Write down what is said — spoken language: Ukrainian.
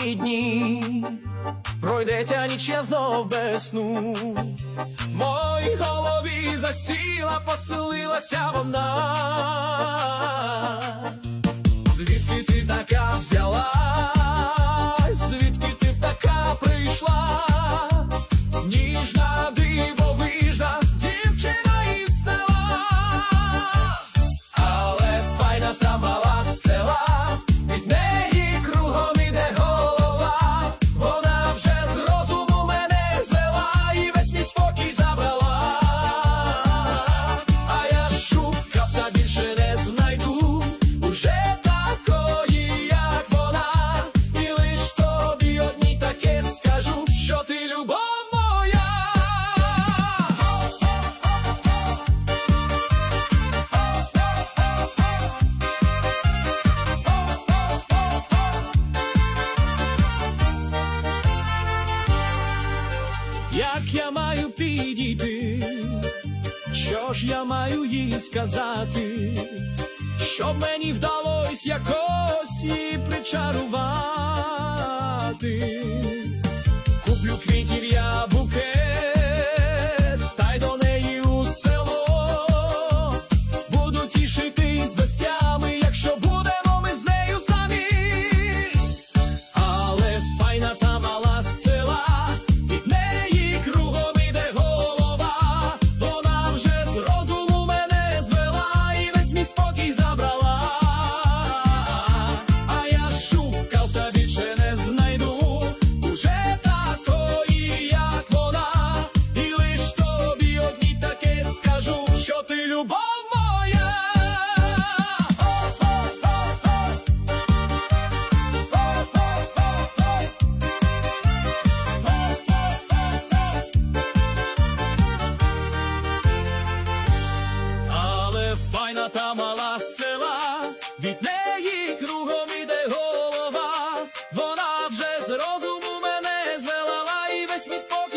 мої дні, пройдеться ніч, я знов без сну. В моїй голові засіла, поселилася вона. Звідки ти така взялась, звідки ти така прийшла? Ніжна, дивовижна дівчина із села. Але файна та мала з села, від неї кругом іде голова. Вона вже з розуму мене звела і весь мій спокій забрала. А я шукав та більше не знайду уже такої, як вона. І лиш тобі одній таке скажу, що ти любов моя. Як я маю підійти, що ж я маю їй сказати, щоб мені вдалось якось її причарувати? Куплю квітів я букет, та й до неї у село. Буду тішитись без тями, якщо будемо ми з нею самі. Але файна та мала з села, від неї кругом іде голова. Вона вже з розуму мене звела і весь мій спокій забрала. А я шукав та більше не знайду уже такої, як вона. І лиш тобі одній таке скажу, що ти любов моя. Але файна та мала з села, від неї кругом іде голова. Вона вже з розуму мене звела і весь мій спокій